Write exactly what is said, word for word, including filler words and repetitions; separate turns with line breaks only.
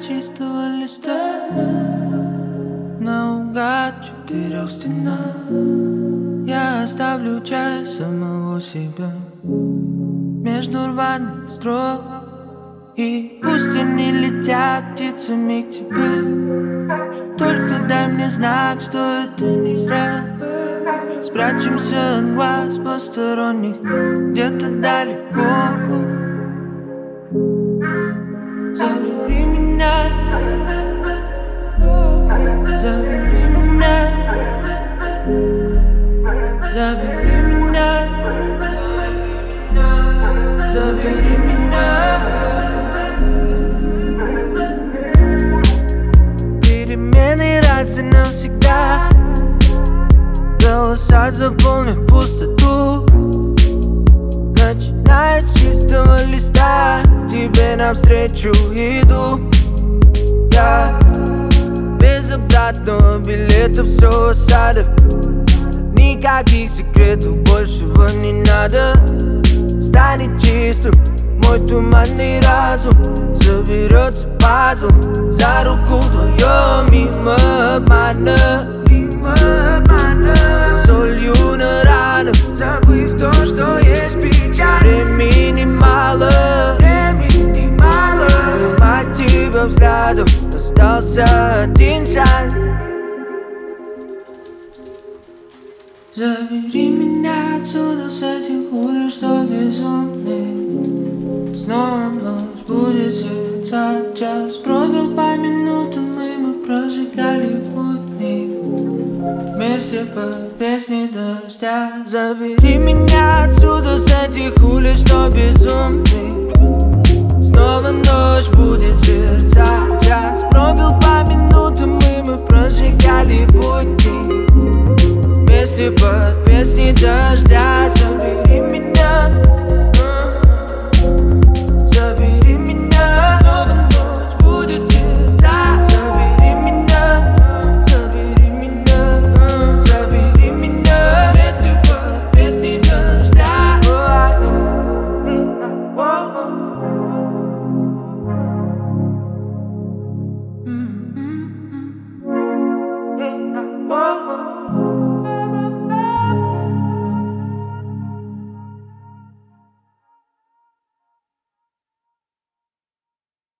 чистого листа, наугад в четырех стенах. Я оставлю часть самого себя между рваных строк, и пусть они летят птицами к тебе. Только дай мне знак, что это не зря. Спрячемся от глаз посторонних где-то далеко. Забери меня, забери меня, забери меня, забери меня. Перемены раз и навсегда, голоса заполнят пустоту. Начиная с чистого листа, тебе навстречу иду. Я без обратного билета, все осадок. Никаких секретов, большего не надо. Станет чистым мой туманный разум, соберется пазл за руку вдвоем мимо обмана. Солью на ранах, забыв то, что есть печаль. Времени мало, времени мало. Поймать тебя взглядом, остался один шаг. Забери меня отсюда, с этих улиц, что безумный. Снова ночь будет сердца, час пробил по минутам, и мы прожигали пути вместе по песне дождя. Забери меня отсюда, с этих улиц, что безумный. Снова ночь будет сердца, час пробил по минутам, и мы прожигали пути вместе под песни дождя. Забери меня.